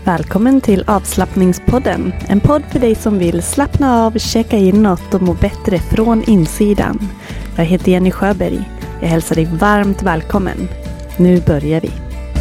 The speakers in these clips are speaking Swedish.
Välkommen till Avslappningspodden, en podd för dig som vill slappna av, checka inåt och må bättre från insidan. Jag heter Jenny Sjöberg. Jag hälsar dig varmt välkommen. Nu börjar vi.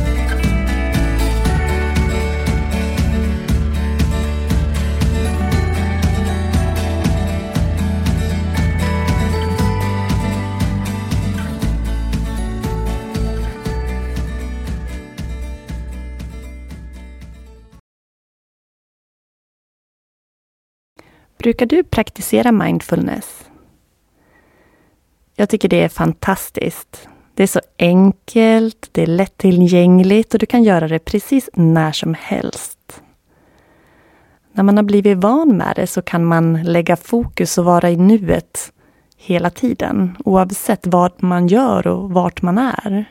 Brukar du praktisera mindfulness? Jag tycker det är fantastiskt. Det är så enkelt, det är lättillgängligt och du kan göra det precis när som helst. När man har blivit van med det så kan man lägga fokus och vara i nuet hela tiden, oavsett vad man gör och vart man är.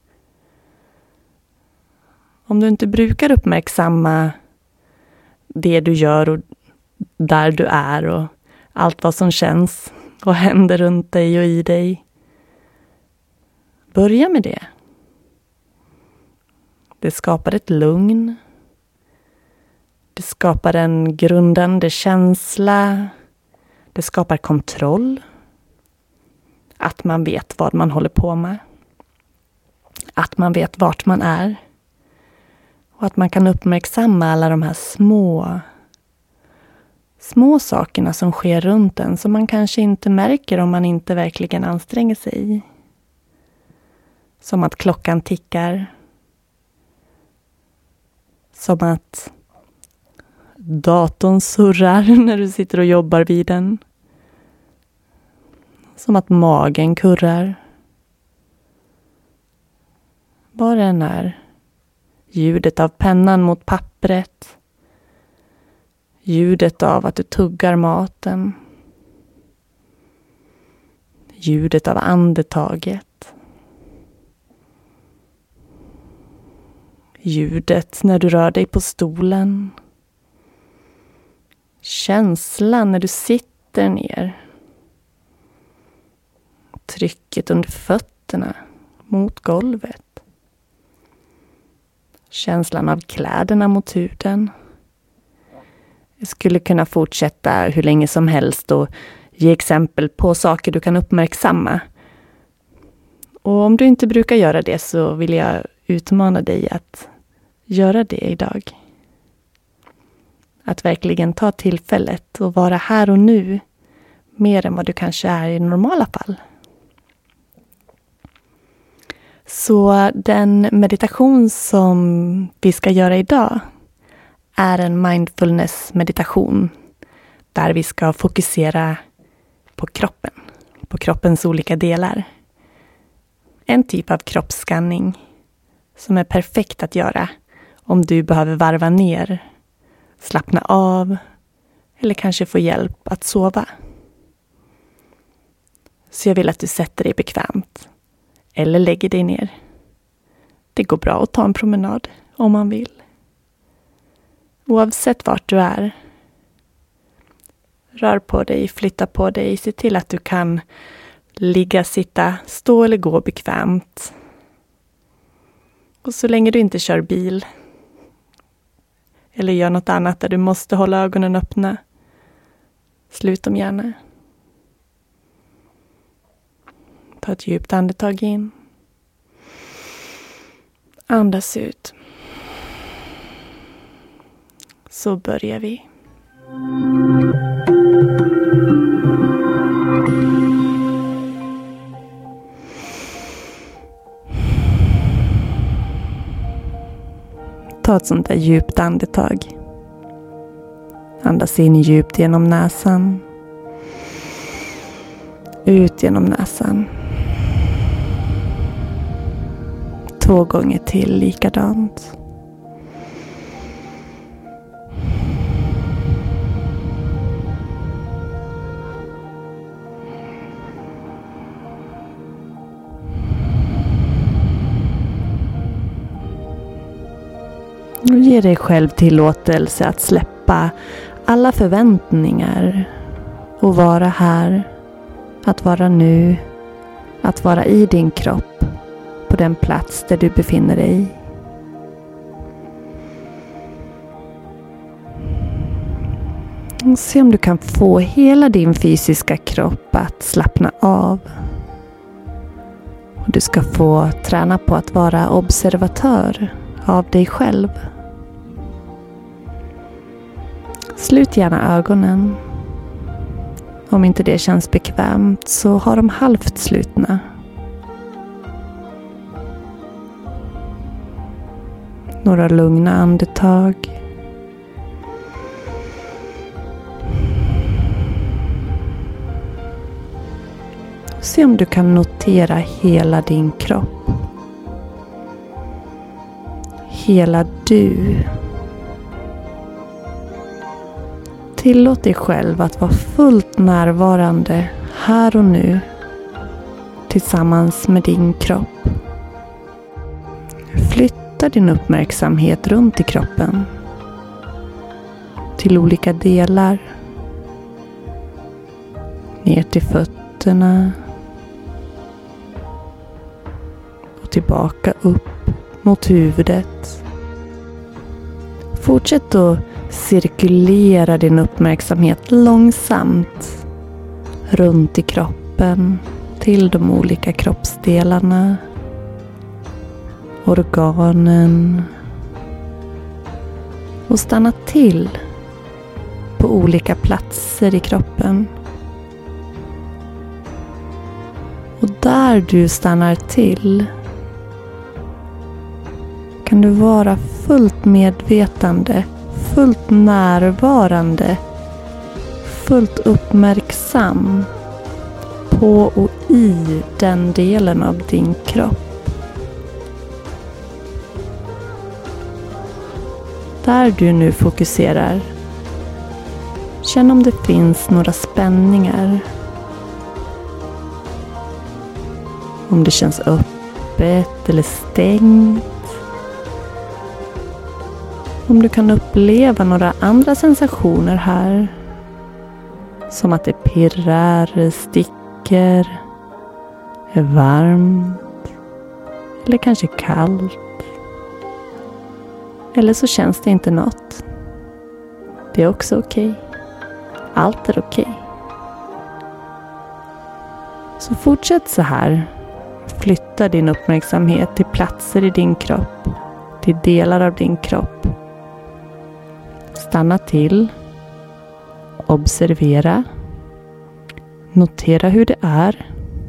Om du inte brukar uppmärksamma det du gör och där du är och allt vad som känns och händer runt dig och i dig. Börja med det. Det skapar ett lugn. Det skapar en grundande känsla. Det skapar kontroll. Att man vet vad man håller på med. Att man vet vart man är. Och att man kan uppmärksamma alla de här små sakerna som sker runt en som man kanske inte märker om man inte verkligen anstränger sig. Som att klockan tickar. Som att datorn surrar när du sitter och jobbar vid den. Som att magen kurrar. Vad det än är. Ljudet av pennan mot pappret. Ljudet av att du tuggar maten. Ljudet av andetaget. Ljudet när du rör dig på stolen. Känslan när du sitter ner. Trycket under fötterna mot golvet. Känslan av kläderna mot huden. Jag skulle kunna fortsätta hur länge som helst och ge exempel på saker du kan uppmärksamma. Och om du inte brukar göra det så vill jag utmana dig att göra det idag. Att verkligen ta tillfället och vara här och nu mer än vad du kanske är i normala fall. Så den meditation som vi ska göra idag är en mindfulness-meditation där vi ska fokusera på kroppen, på kroppens olika delar. En typ av kroppsskanning som är perfekt att göra om du behöver varva ner, slappna av eller kanske få hjälp att sova. Så jag vill att du sätter dig bekvämt eller lägger dig ner. Det går bra att ta en promenad om man vill. Oavsett vart du är. Rör på dig, flytta på dig. Se till att du kan ligga, sitta, stå eller gå bekvämt. Och så länge du inte kör bil. Eller gör något annat där du måste hålla ögonen öppna. Slut dem gärna. Ta ett djupt andetag in. Andas ut. Så börjar vi. Ta ett sånt där djupt andetag. Andas in djupt genom näsan. Ut genom näsan. 2 gånger till likadant. Ge dig själv tillåtelse att släppa alla förväntningar och vara här, att vara nu, att vara i din kropp på den plats där du befinner dig. Se om du kan få hela din fysiska kropp att slappna av. Du ska få träna på att vara observatör av dig själv. Slut gärna ögonen. Om inte det känns bekvämt så har de halvt slutna. Några lugna andetag. Se om du kan notera hela din kropp. Hela du. Tillåt dig själv att vara fullt närvarande här och nu tillsammans med din kropp. Flytta din uppmärksamhet runt i kroppen till olika delar. Ner till fötterna och tillbaka upp mot huvudet. Fortsätt att cirkulera din uppmärksamhet långsamt runt i kroppen till de olika kroppsdelarna, organen, och stanna till på olika platser i kroppen. Och där du stannar till kan du vara fullt medvetande, fullt närvarande, fullt uppmärksam på och i den delen av din kropp. Där du nu fokuserar, känn om det finns några spänningar. Om det känns öppet eller stängt. Om du kan uppleva några andra sensationer här. Som att det pirrar, sticker, är varmt eller kanske kallt. Eller så känns det inte något. Det är också okej. Allt är okej. Så fortsätt så här. Flytta din uppmärksamhet till platser i din kropp. Till delar av din kropp. Stanna till. Observera. Notera hur det är.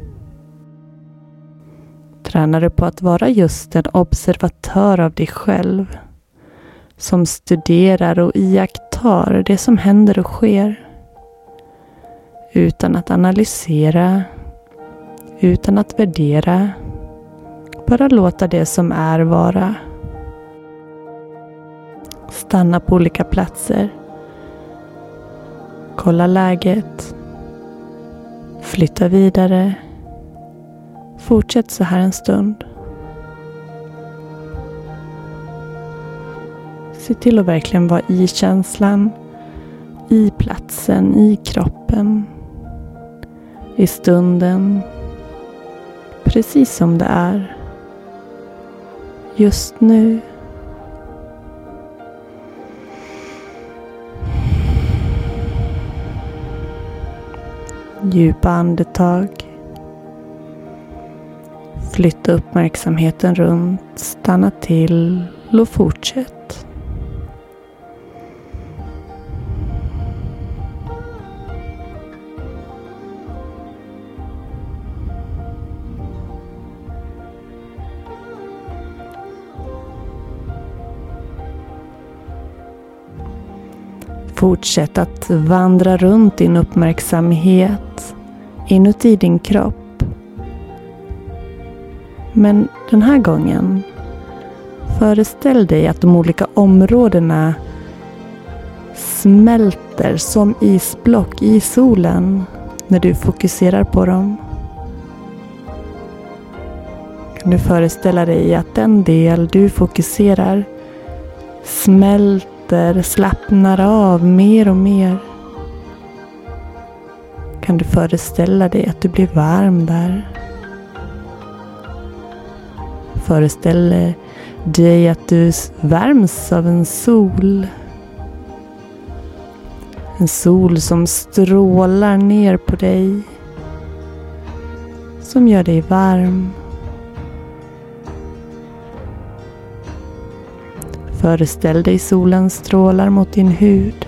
Träna dig på att vara just en observatör av dig själv. Som studerar och iakttar det som händer och sker. Utan att analysera. Utan att värdera. Bara låta det som är vara. Stanna på olika platser. Kolla läget. Flytta vidare. Fortsätt så här en stund. Se till att verkligen vara i känslan. I platsen, i kroppen. I stunden. Precis som det är. Just nu. Djupa andetag. Flytta uppmärksamheten runt. Stanna till och fortsätt. Fortsätt att vandra runt din uppmärksamhet inuti din kropp. Men den här gången föreställ dig att de olika områdena smälter som isblock i solen när du fokuserar på dem. Kan du föreställa dig att den del du fokuserar smälter, slappnar av mer och mer. Kan du föreställa dig att du blir varm där? Föreställ dig att du värms av en sol. En sol som strålar ner på dig. Som gör dig varm. Föreställ dig solens strålar mot din hud.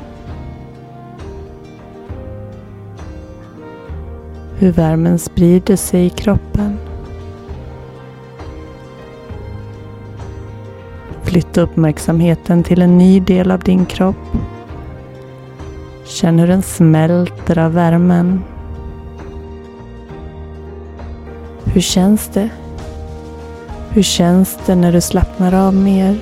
Hur värmen sprider sig i kroppen. Flytta uppmärksamheten till en ny del av din kropp. Känn hur den smälter av värmen. Hur känns det? Hur känns det när du slappnar av mer?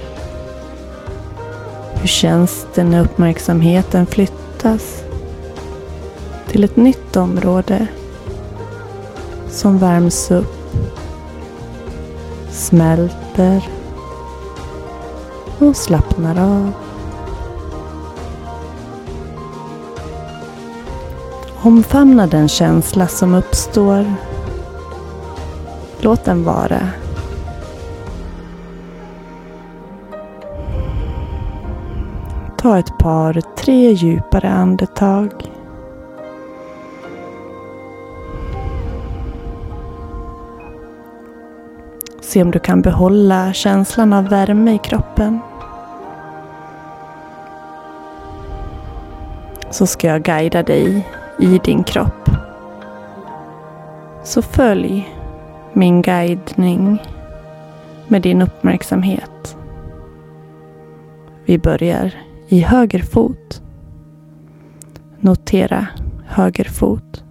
Hur känns det när uppmärksamheten flyttas till ett nytt område som värms upp, smälter och slappnar av? Omfamna den känsla som uppstår. Låt den vara. Ta ett par, 3 djupare andetag. Se om du kan behålla känslan av värme i kroppen. Så ska jag guida dig i din kropp. Så följ min guidning med din uppmärksamhet. Vi börjar i höger fot. Notera höger fot.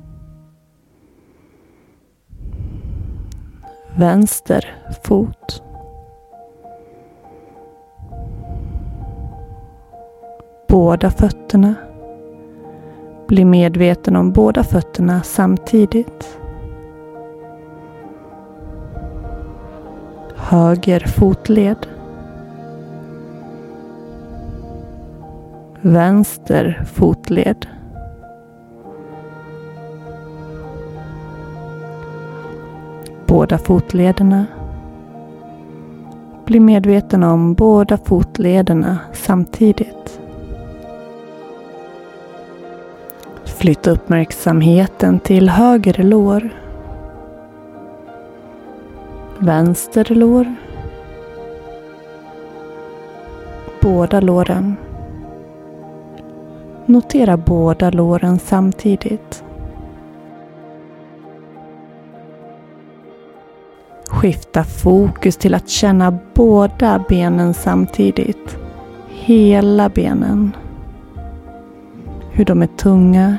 Vänster fot. Båda fötterna. Bli medveten om båda fötterna samtidigt. Höger fotled. Vänster fotled. Båda fotlederna. Bli medveten om båda fotlederna samtidigt. Flytta uppmärksamheten till höger lår. Vänster lår. Båda låren. Notera båda låren samtidigt. Skifta fokus till att känna båda benen samtidigt. Hela benen. Hur de är tunga,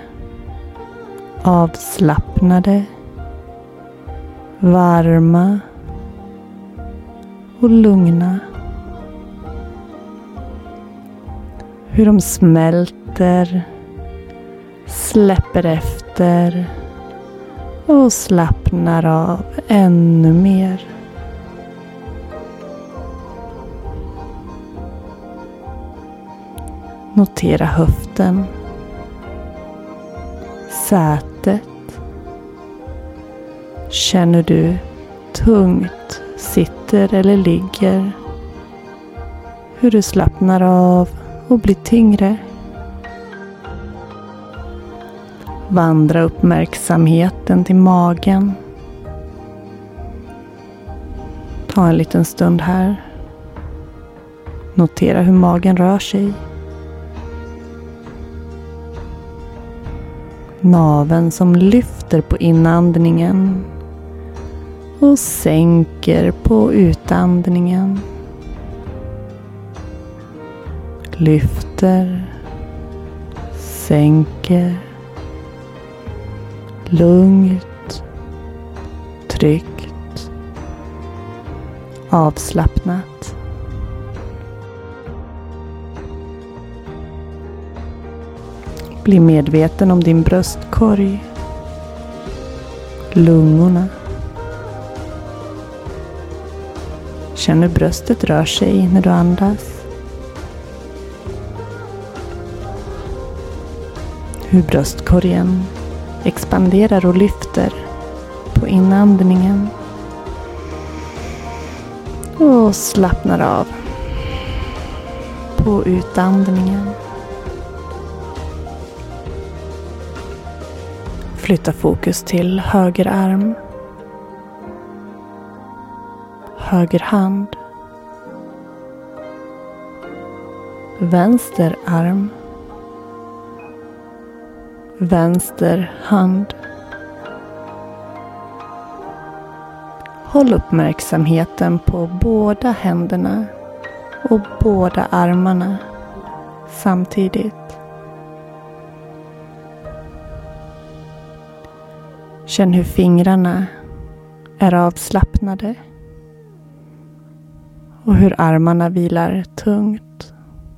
avslappnade, varma och lugna. Hur de smälter, släpper efter och slappnar av ännu mer. Notera höften, sätet. Känner du tungt sitter eller ligger? Hur du slappnar av och blir tyngre. Vandra uppmärksamheten till magen. Ta en liten stund här. Notera hur magen rör sig. Naveln som lyfter på inandningen och sänker på utandningen. Lyfter, sänker, lugnt, tryggt, avslappnat. Bli medveten om din bröstkorg, lungorna. Känn hur bröstet rör sig när du andas. Hur bröstkorgen expanderar och lyfter på inandningen. Och slappnar av på utandningen. Flytta fokus till höger arm, höger hand, vänster arm, vänster hand. Håll uppmärksamheten på båda händerna och båda armarna samtidigt. Känn hur fingrarna är avslappnade och hur armarna vilar tungt.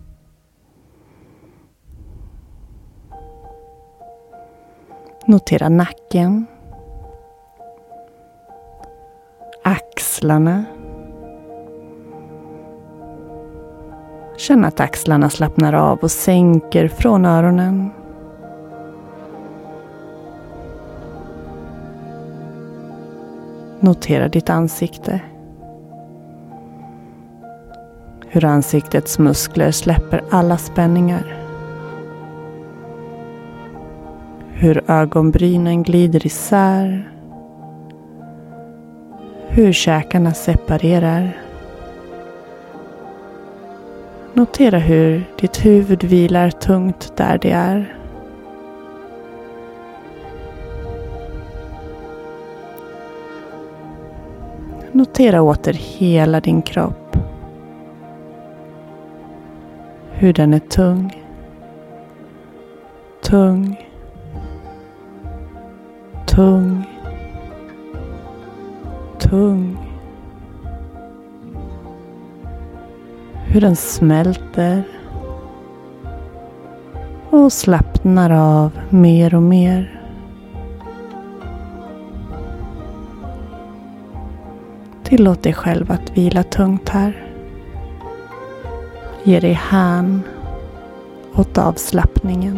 Notera nacken, axlarna. Känn att axlarna slappnar av och sänker från öronen. Notera ditt ansikte. Hur ansiktets muskler släpper alla spänningar. Hur ögonbrynen glider isär. Hur käkarna separerar. Notera hur ditt huvud vilar tungt där det är. Notera åter hela din kropp. Hur den är tung. Tung. Tung. Tung. Hur den smälter och slappnar av mer och mer. Tillåt dig själv att vila tungt här. Ge dig hän åt avslappningen.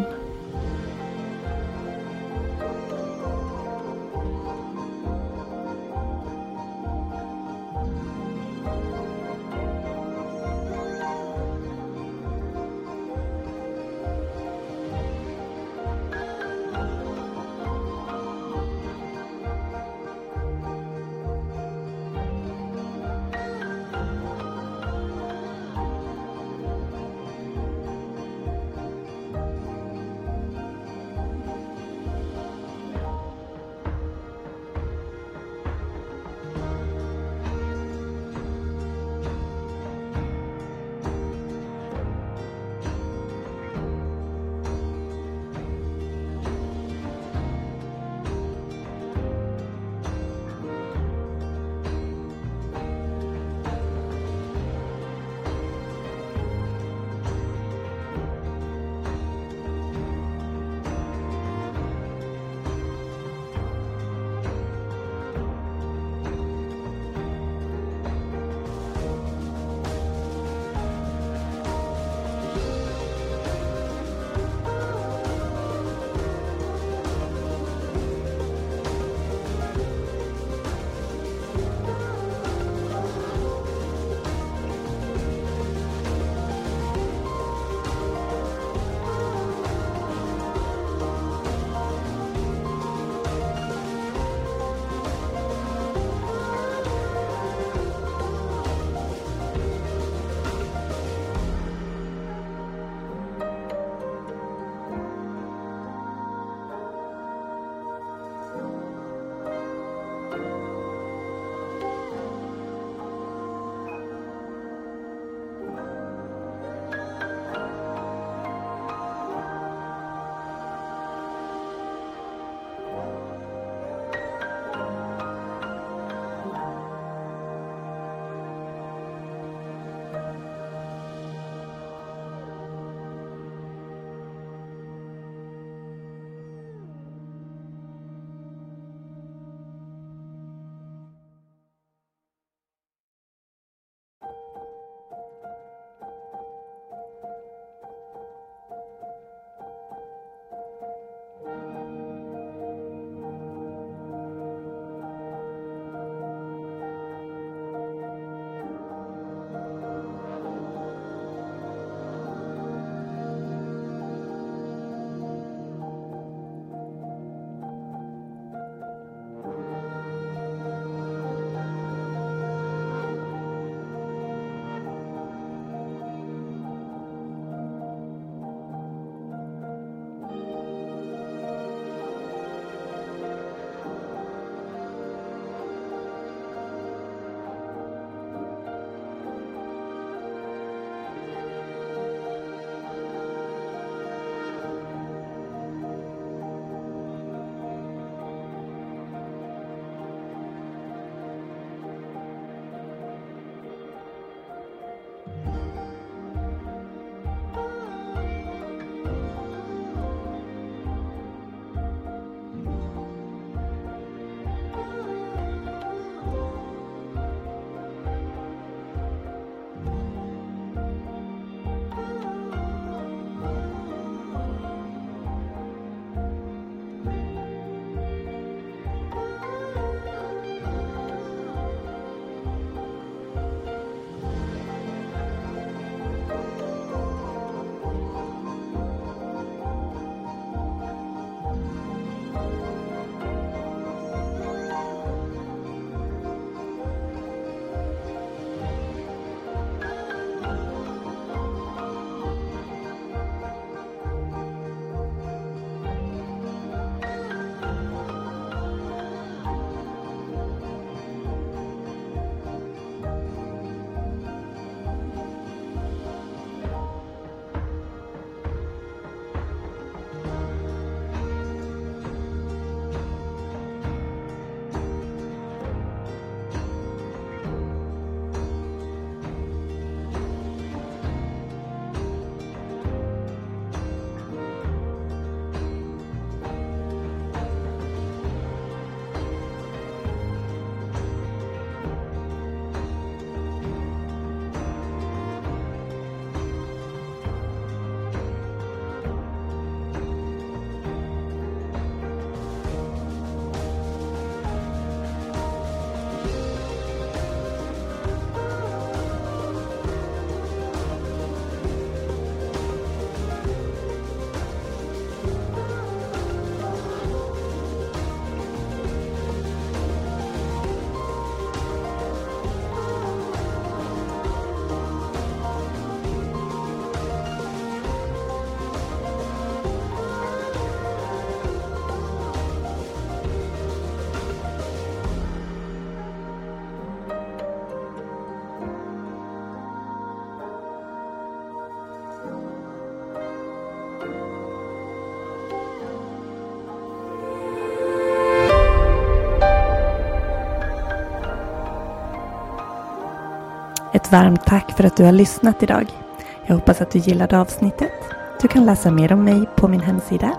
varmt tack för att du har lyssnat idag. Jag hoppas att du gillade avsnittet. Du kan läsa mer om mig på min hemsida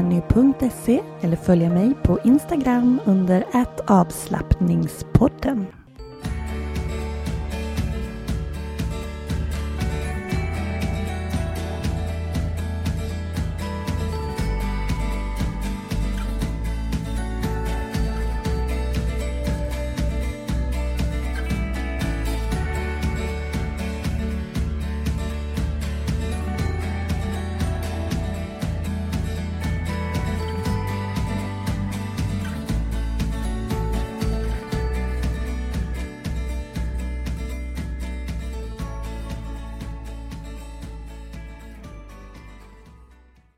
www.yogajenny.se eller följa mig på Instagram under @avslappningspodden.